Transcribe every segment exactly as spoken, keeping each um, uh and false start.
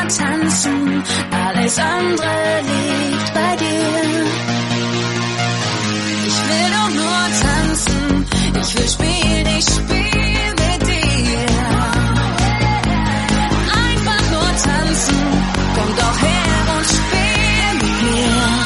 nur tanzen, alles andere liegt bei dir. Ich will doch nur tanzen, ich will spielen, ich spiel mit dir. Einfach nur tanzen, komm doch her und spiel mit mir.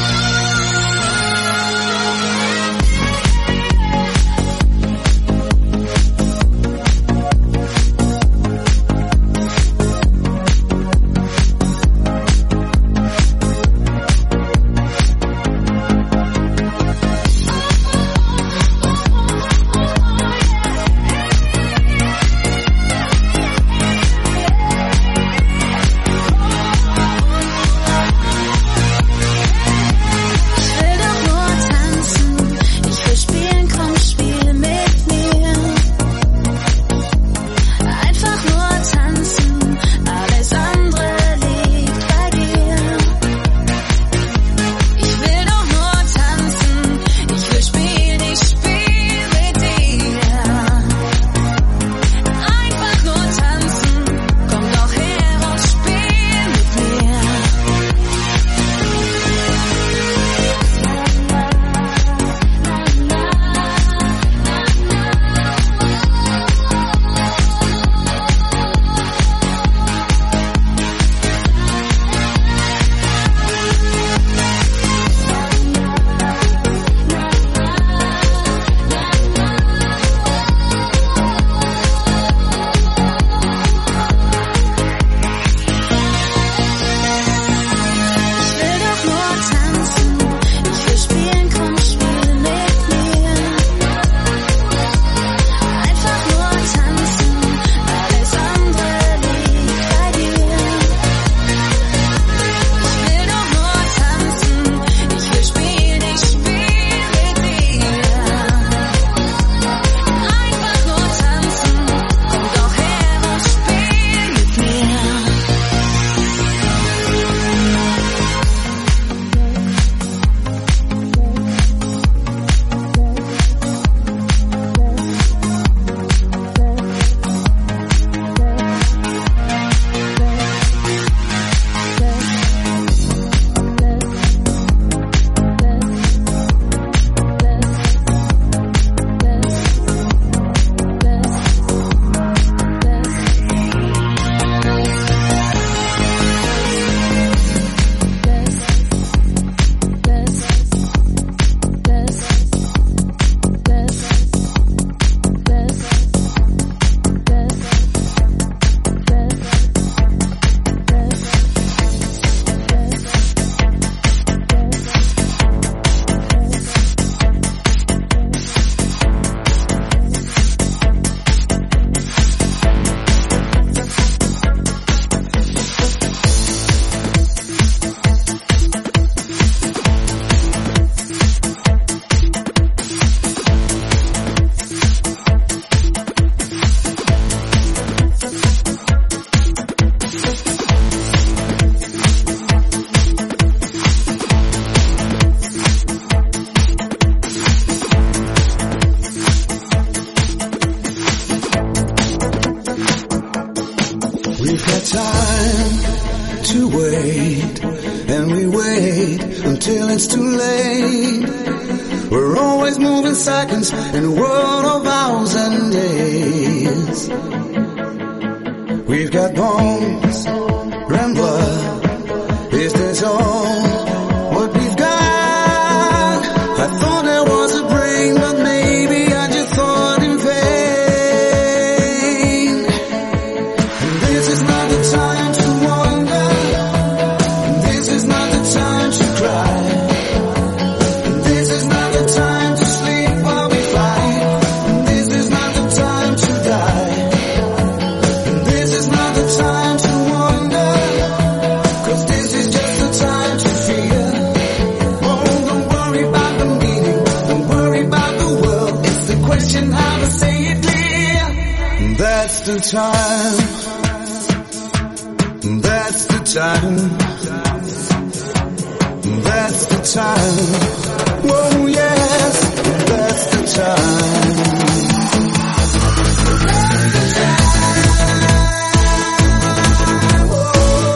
Seconds in a world of hours and days. We've got bones and blood. Is this all what we've got? I thought there was a brain, but maybe I just thought in vain. And this is not the time to wonder. And this is not the time to cry. And this is not the time to sleep. That's the time, that's the time, that's the time, whoa yes, that's the time. Whoa.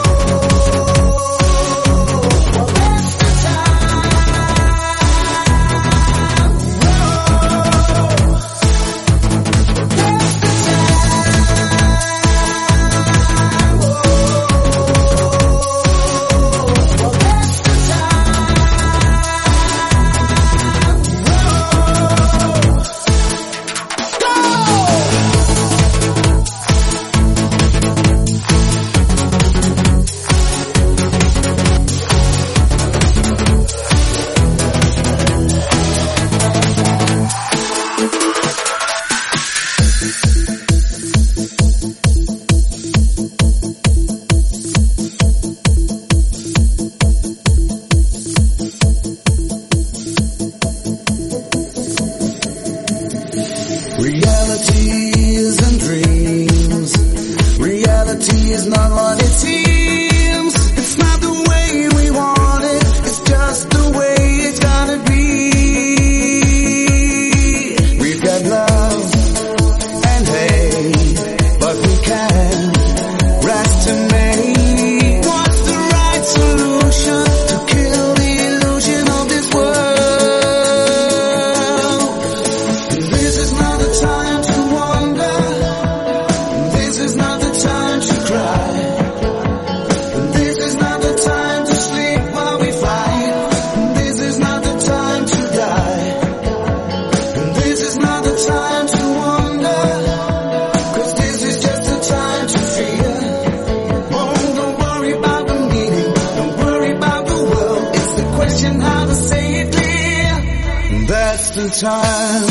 the time.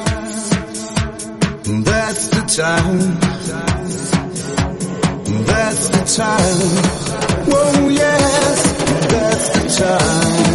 That's the time. That's the time. Oh yes, that's the time.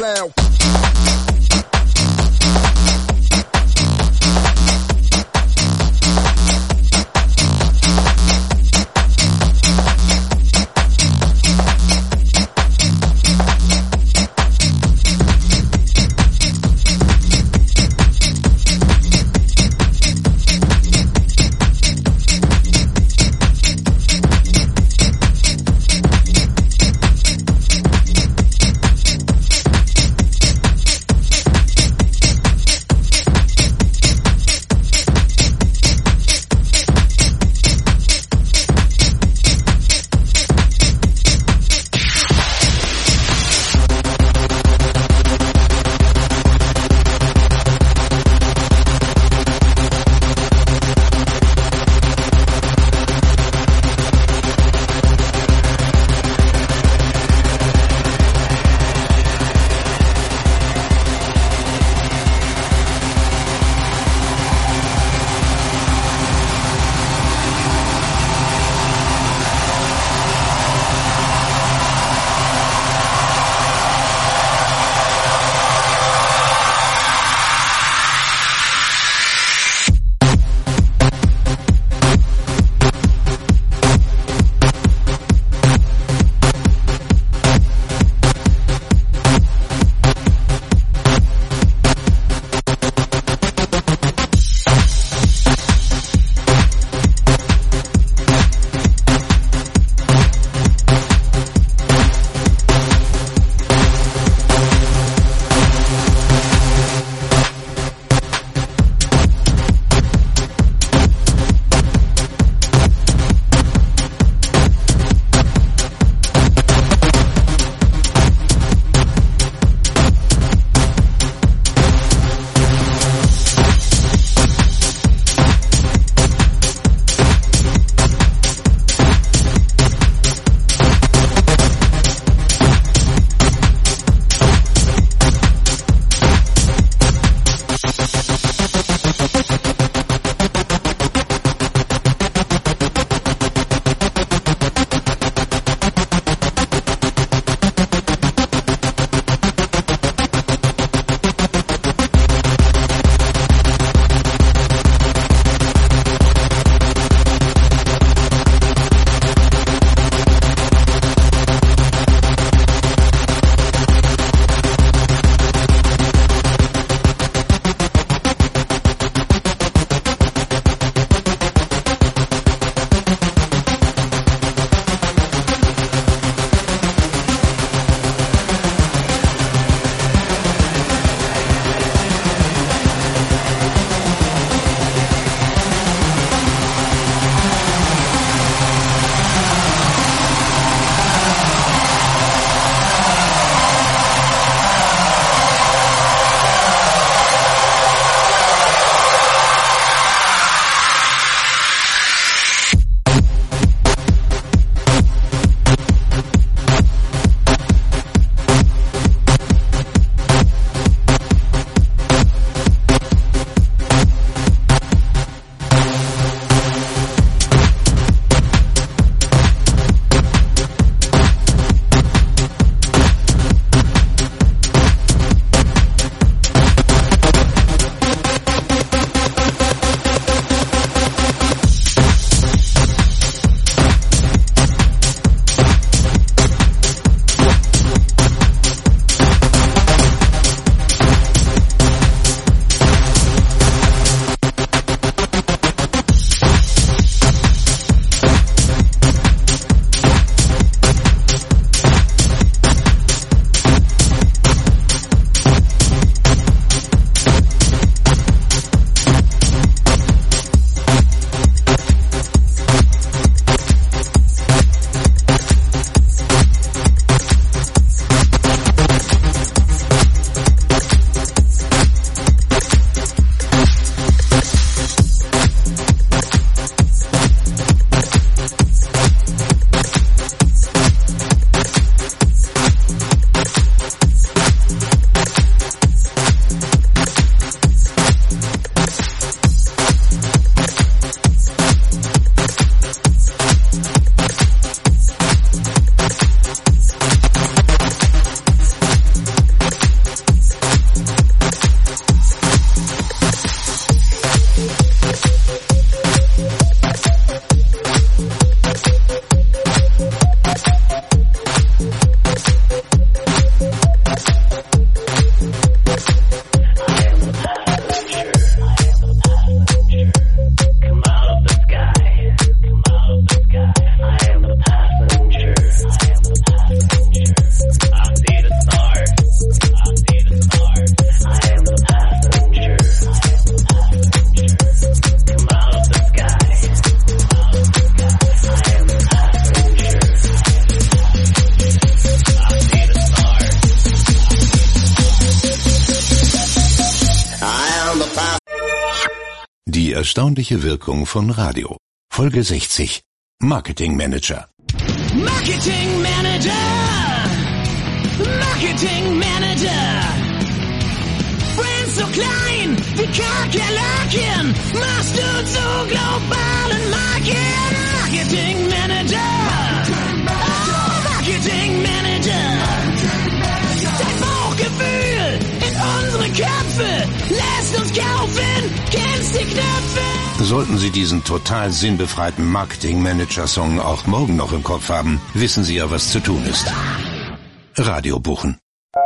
now. erstaunliche Wirkung von Radio. Folge sechzig. Marketing Manager. Marketing Manager. Marketing Manager. Brand so klein wie Kakerlaken. Machst du zu globalen Marken. Marketing Manager. Oh, Marketing Manager. Dein Bauchgefühl in unsere Köpfe lässt uns kaufen. Kennst die Knöpfe. Sollten Sie diesen total sinnbefreiten Marketing-Manager-Song auch morgen noch im Kopf haben, wissen Sie ja, was zu tun ist. Radio buchen.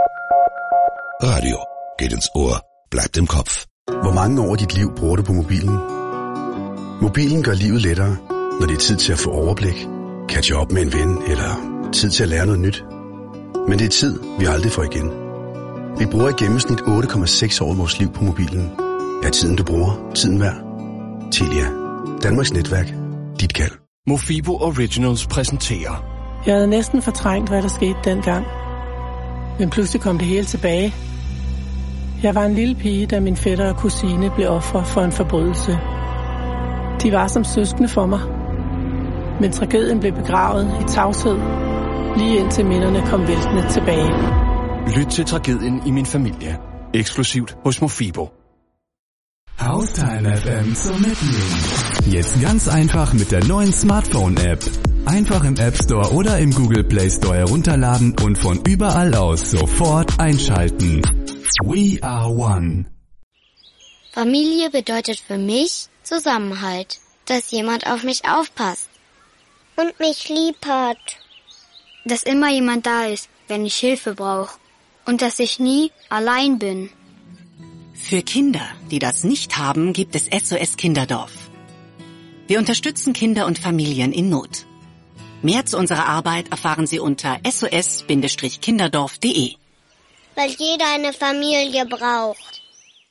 Radio geht ins Ohr, bleibt im Kopf. Hvor mange år i dit liv bruger du på mobilen? Mobilen gør livet lettere, når det er tid til at få overblik, catche op med en ven eller tid til at lære noget nyt. Men det er tid, vi aldrig får igen. Vi bruger i gennemsnit otte komma seks år af vores liv på mobilen. Er tiden du bruger, tiden værd? Telia. Danmarks netværk. Dit kald. Mofibo Originals præsenterer. Jeg havde næsten fortrængt, hvad der skete dengang. Men pludselig kom det hele tilbage. Jeg var en lille pige, da min fætter og kusine blev ofre for en forbrydelse. De var som søskende for mig. Men tragedien blev begravet i tavshed, lige indtil minderne kom væltende tilbage. Lyt til Tragedien i min familie. Exklusivt hos Mofibo. Haustime F M zum Mitnehmen. Jetzt ganz einfach mit der neuen Smartphone-App. Einfach im App Store oder im Google Play Store herunterladen und von überall aus sofort einschalten. We are one. Familie bedeutet für mich Zusammenhalt, dass jemand auf mich aufpasst und mich lieb hat. Dass immer jemand da ist, wenn ich Hilfe brauche und dass ich nie allein bin. Für Kinder, die das nicht haben, gibt es S O S Kinderdorf. Wir unterstützen Kinder und Familien in Not. Mehr zu unserer Arbeit erfahren Sie unter S O S Kinderdorf punkt de. Weil jeder eine Familie braucht.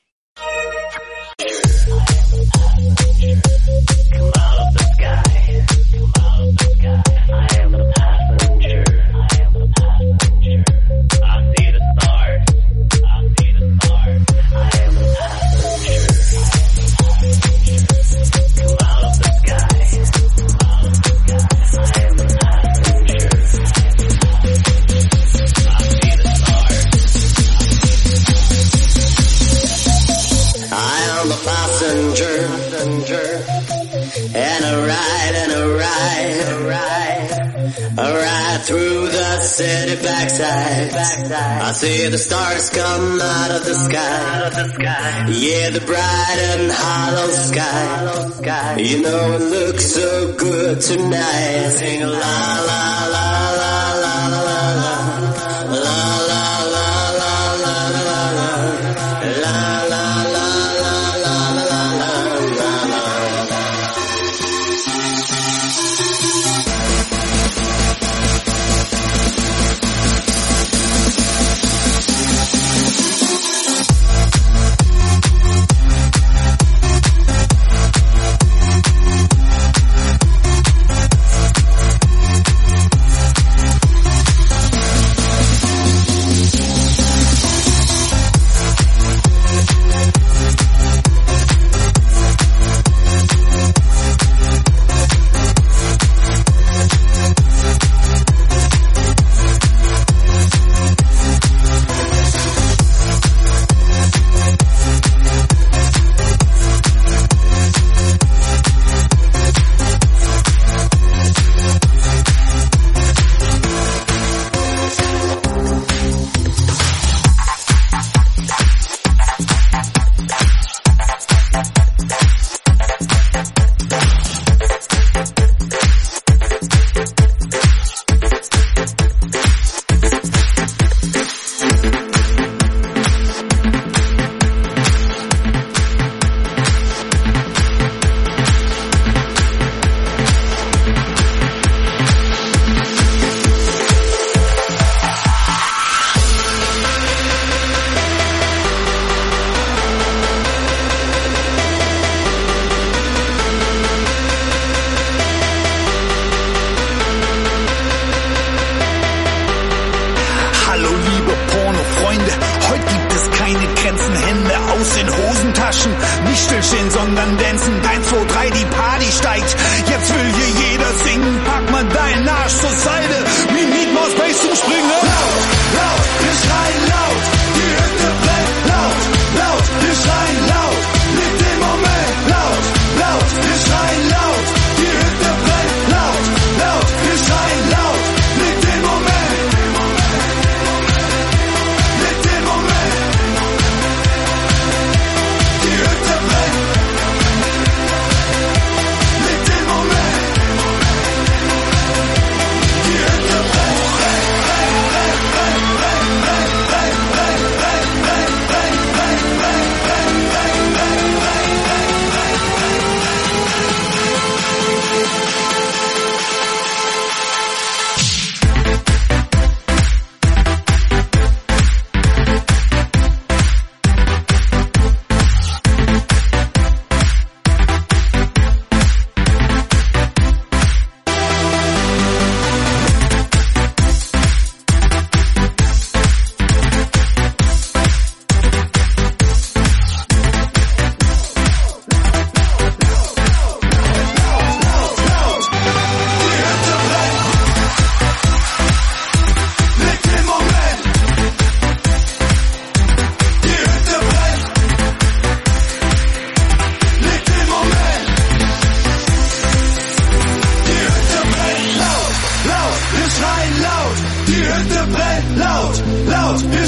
And a ride, and a ride, a ride, a ride through the city backside. I see the stars come out of the sky. Yeah, the bright and hollow sky. You know it looks so good tonight. Sing la la la la la la la la la la la la la la la.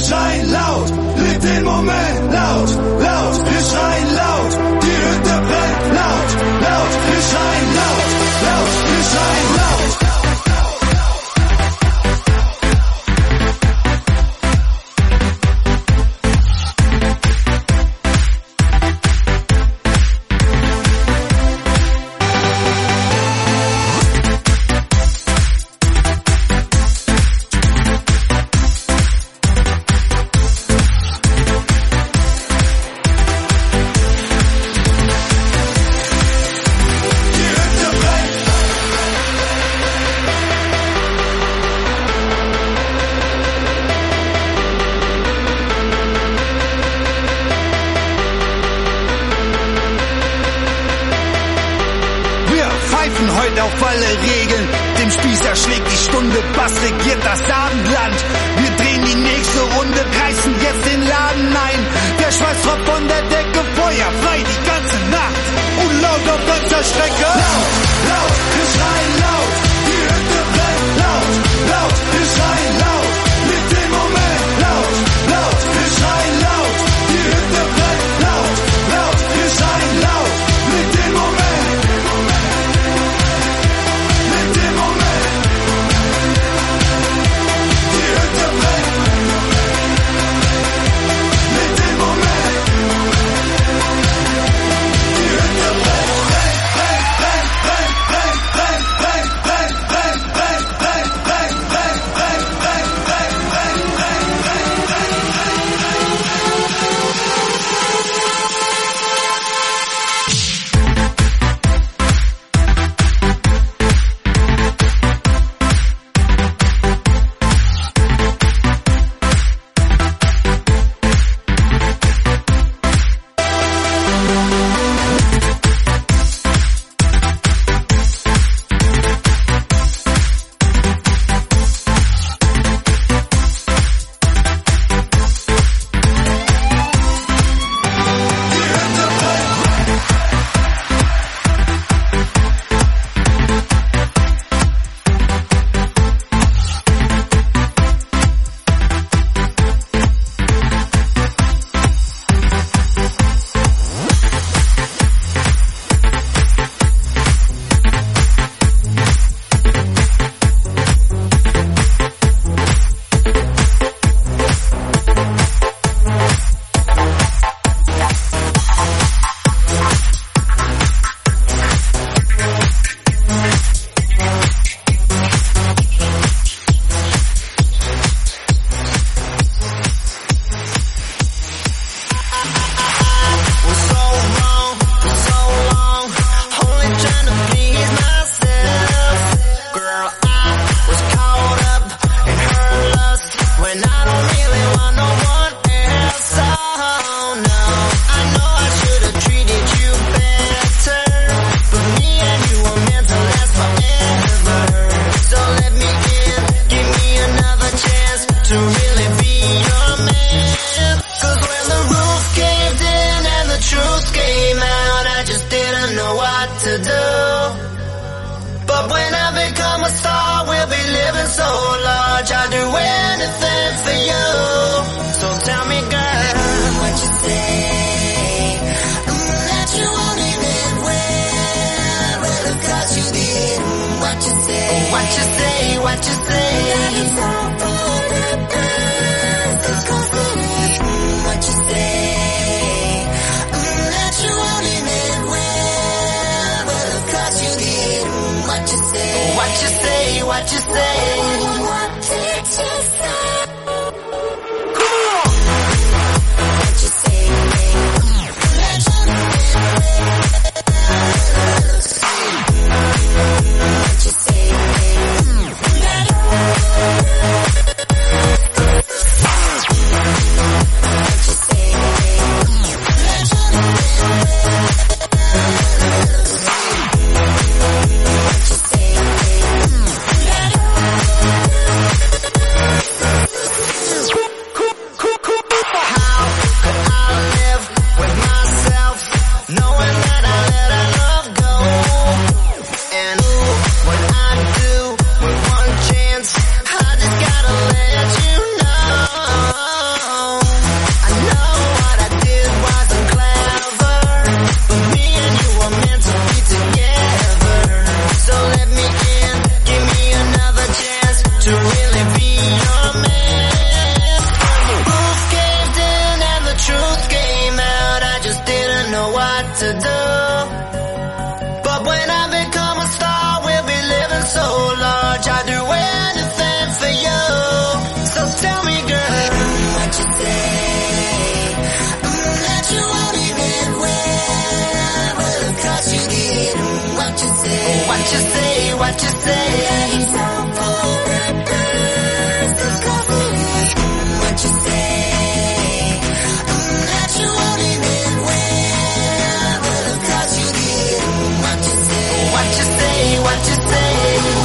schreien laut, lebt den Moment laut, laut, wir schreien laut, die Hütte brennt laut, laut, wir schreien laut, laut, wir schreien laut. Heute auf alle Regeln, dem Spießer schlägt die Stunde, Bass regiert das Abendland. Wir drehen die nächste Runde, reißen jetzt den Laden ein. Der Schweiß tropft von der Decke, Feuer frei die ganze Nacht. Und laut auf ganzer Strecke. Laut, laut, wir schreien laut, die Hütte brennt laut, laut, wir schreien laut, mit dem Moment laut, laut, wir schreien laut, die Hütte brennt laut, laut, wir schreien laut, mit dem Moment. What you say? what you say. Time for breakfast, it's coffee. What you say? Mm, that you wanted it when, but of course you did. What you say? What you say? What you say?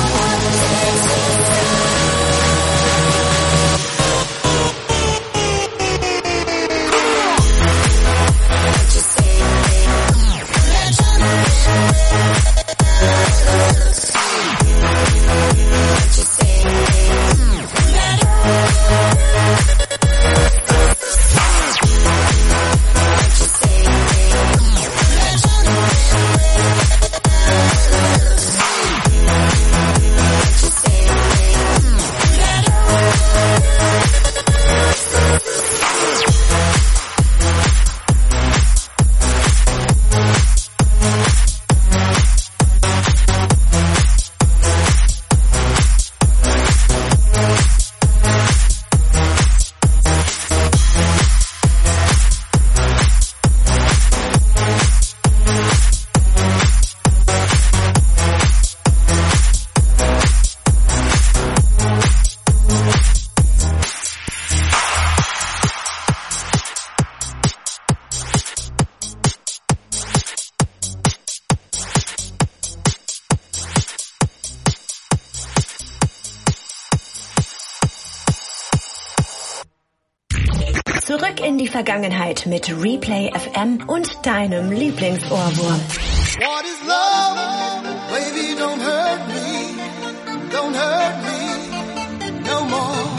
Zurück in die Vergangenheit mit Replay F M und deinem Lieblingsohrwurm. What is love? Baby, don't hurt me. Don't hurt me no more.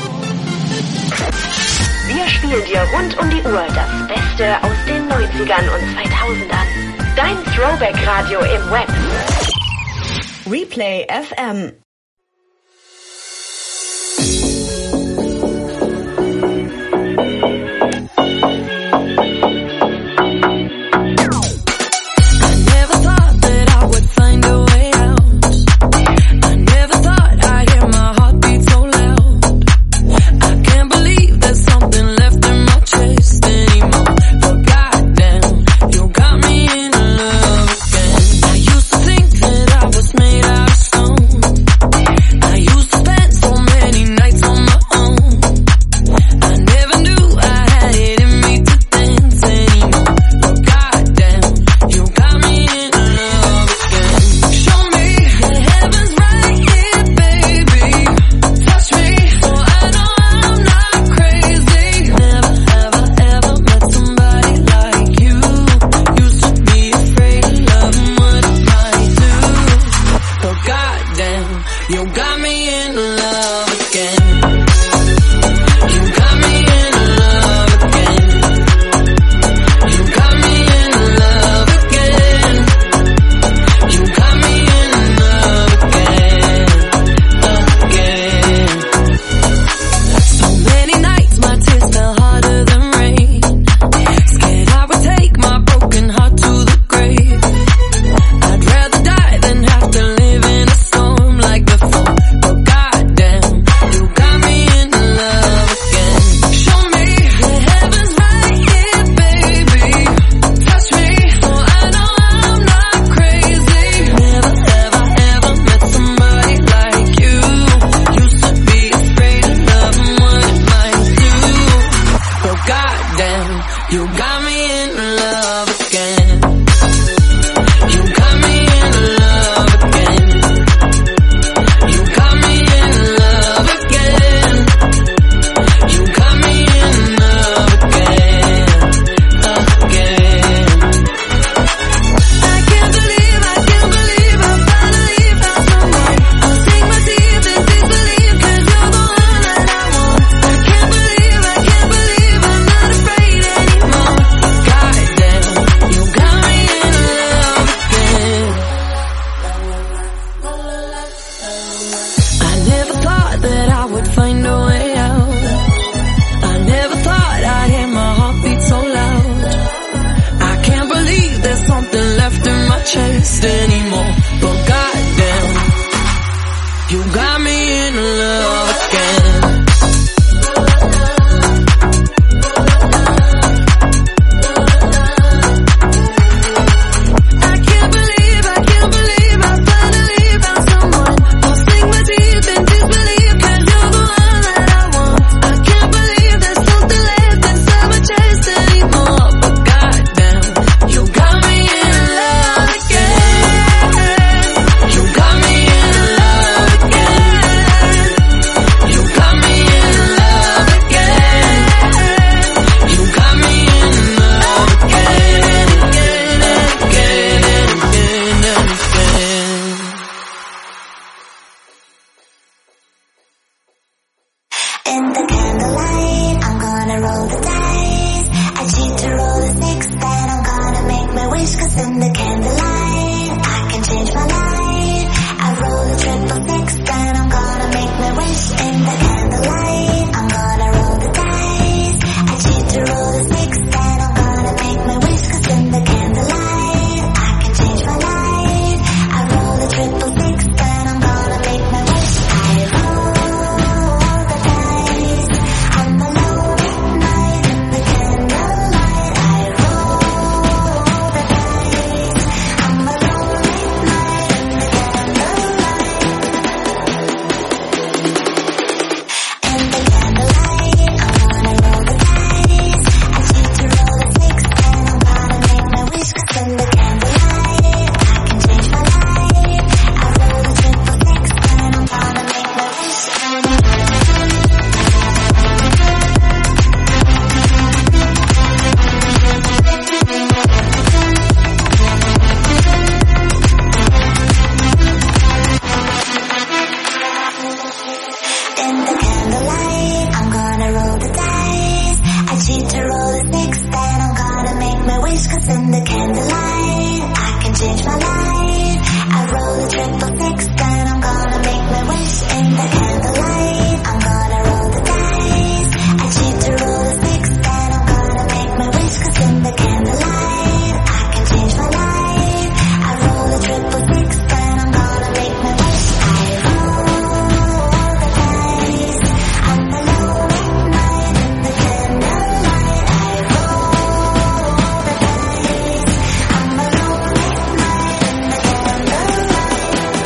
Wir spielen dir rund um die Uhr das Beste aus den neunzigern und zweitausendern. Dein Throwback-Radio im Web. Replay F M. in the candlelight. I can change my life. I roll a triple six, then I'm gonna make my wish in the candlelight. I'm gonna roll the dice. I cheat to roll the six, then I'm gonna make my wish, 'cause in the candlelight I can change my life. I roll a triple six, then I'm gonna make my wish. I roll the dice. I'm alone at night in the candlelight. I roll the dice. I'm alone at night in the candlelight. In the candlelight, I'm gonna roll the dice. I cheat to roll the six, then I'm gonna make my wish, 'cause in the candlelight I can change my life. I roll a triple six, then I'm gonna make my wish. In the candlelight, I'm gonna roll the dice. I cheat to roll the six, then I'm gonna make my wish, 'cause in the candlelight I can change my life. I roll a triple six, then I'm gonna make my wish. In the candlelight, I'm gonna roll the dice. I cheat to roll the six, then I'm gonna make my wish, 'cause in the candlelight I can change my life. I roll a triple six, then I'm gonna make my wish. I roll the dice. I'm alone at night in the candlelight. I roll the dice. I'm alone at night in the candlelight.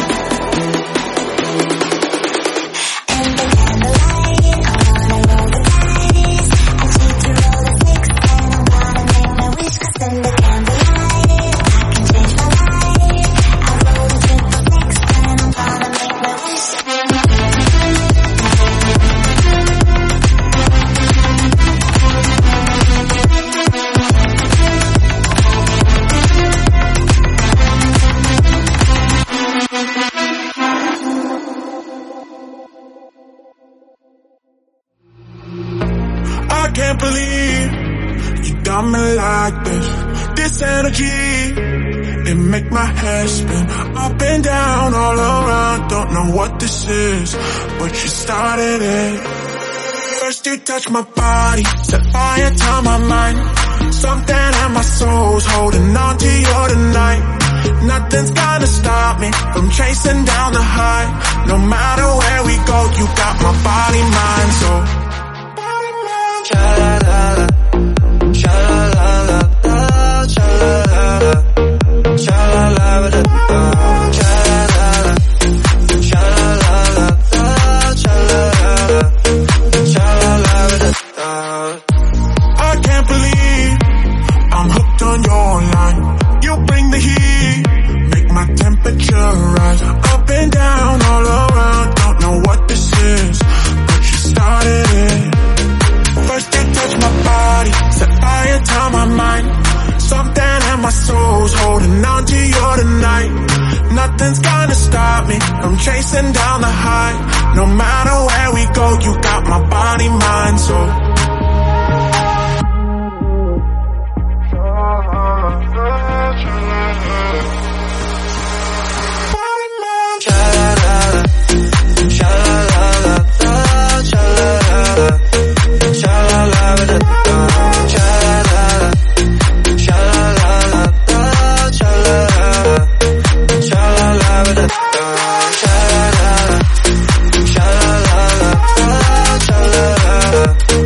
In the candlelight, I'm gonna roll the dice. I cheat to roll the six, then I'm gonna make my wish, 'cause in the candlelight I can change my life. I roll a triple six, then I'm gonna make my wish. I can't believe you got me like this. This energy, it make my head spin. Up and down, all around, don't know what this is, but you started it. First you touch my body, set fire to my mind. Something in my soul's holding on to you tonight. Nothing's gonna stop me from chasing down the high. No matter where we go, you got my body, mind, so cha-la-la-la, cha-la-la-la, cha-la-la-la, cha-la-la-la, cha-la-la-la, cha-la-la-la, cha-la-la-la, cha-la-la-la. I can't believe I'm hooked on your line. You bring the heat, make my temperature rise. Up and down, all around, don't know what this is, but you started it. First you touch my body, set fire to my mind. Something in my soul's holding on to you tonight. Nothing's gonna stop me from chasing down the high. No matter where we go, you got my body, mind, so cha-la-la-la,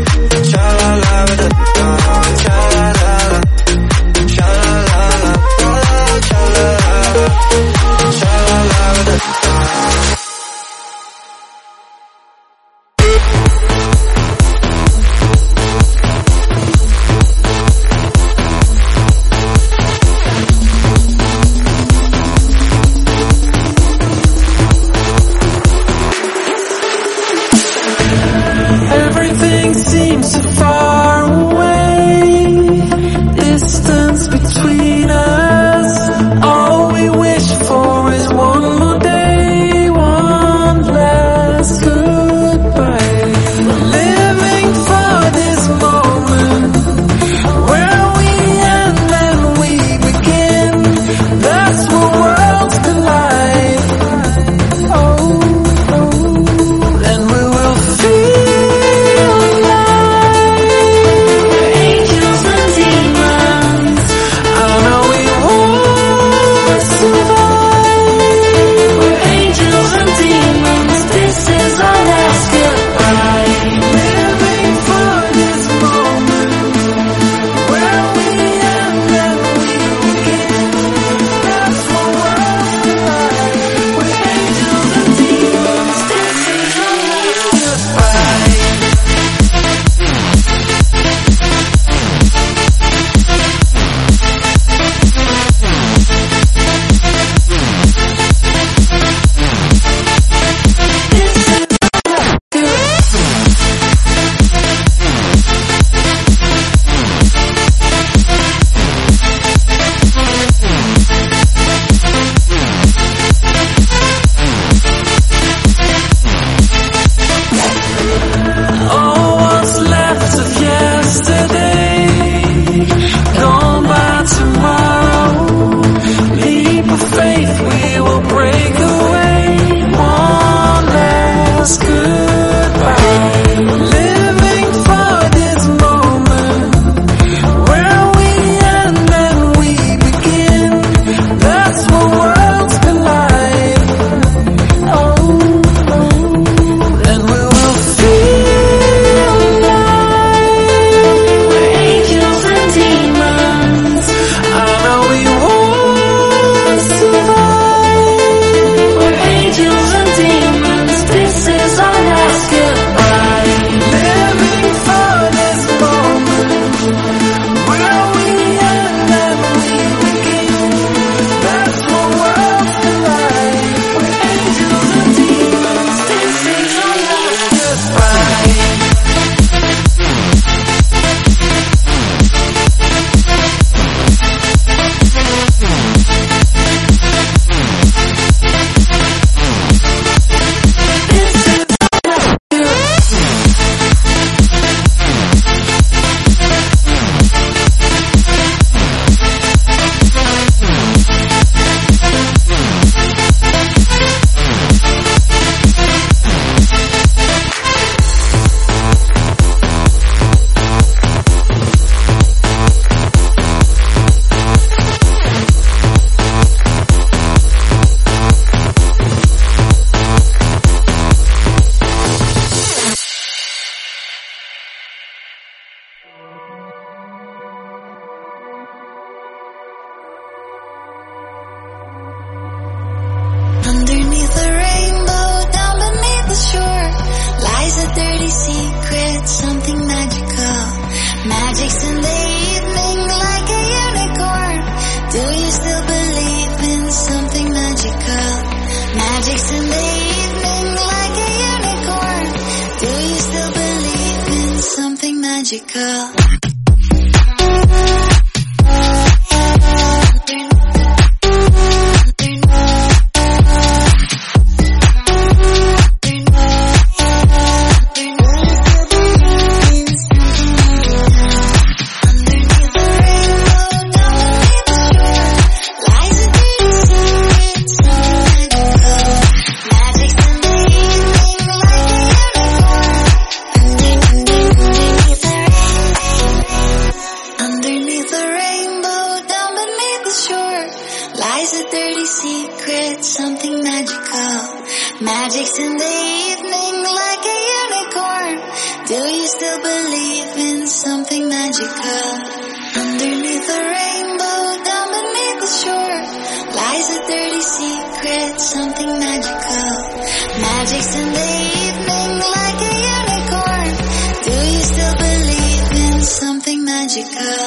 in the evening like a unicorn. Do you still believe in something magical? Magic's in the evening like a unicorn. Do you still believe in something magical? Magic's in the evening like a unicorn. Do you still believe in something magical? Underneath the rainbow, down beneath the shore, lies a dirty secret, something magical. Magic's in the evening like a unicorn. Do you still believe in something magical?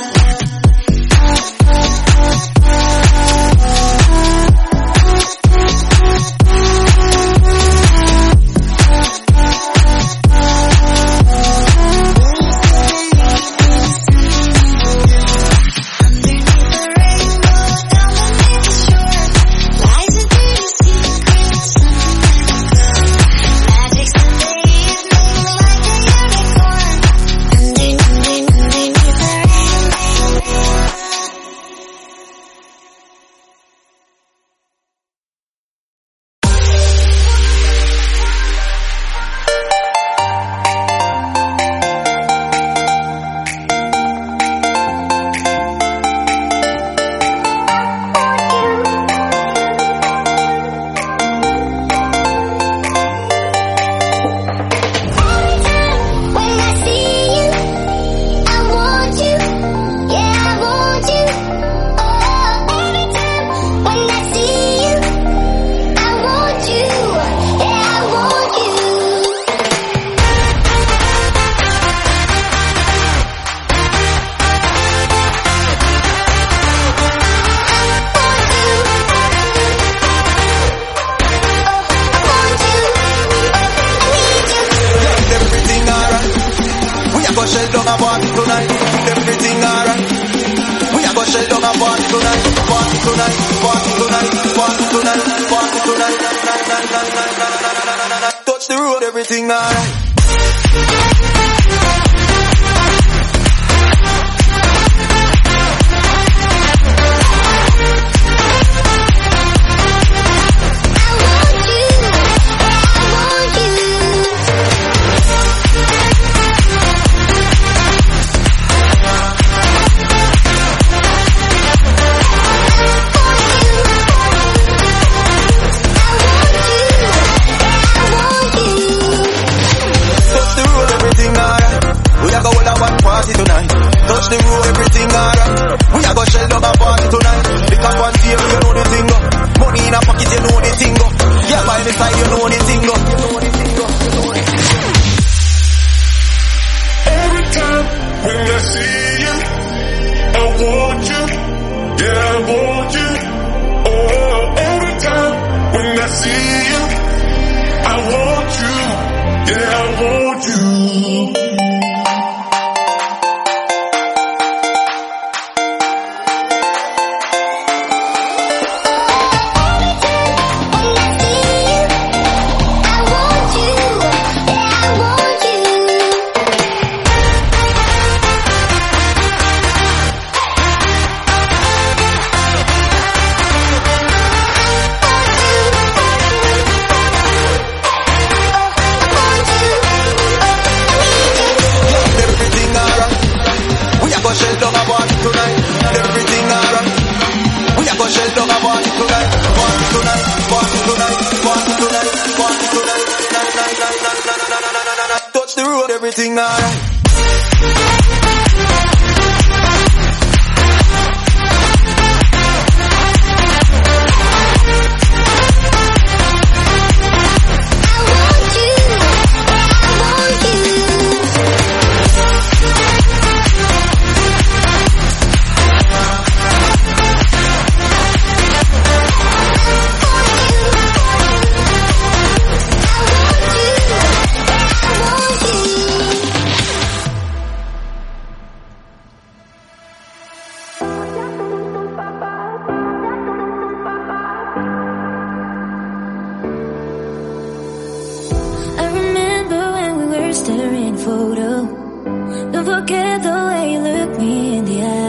Touch the road, everything alright. Touch the road, everything alright. We are gonna shell down a party tonight. Pick up one table, you know the thing go. Money in a pocket, you know the thing go. Yeah, by the side, you know the thing go. Every time when I see you, I want you. Yeah, I want you. Oh, every time when I see you, I want you. Yeah, I want you. Touch the road, everything alright. boring photo. Don't forget the way you look me in the eye.